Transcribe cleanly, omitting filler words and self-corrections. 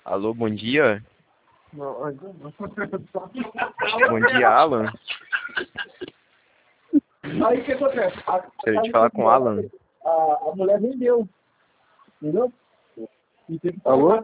Alô, bom dia. Não, ainda não. Bom dia, Alan. Aí o que acontece? Queria te falar com o Alan. A mulher vendeu. Entendeu? E teve que Alô?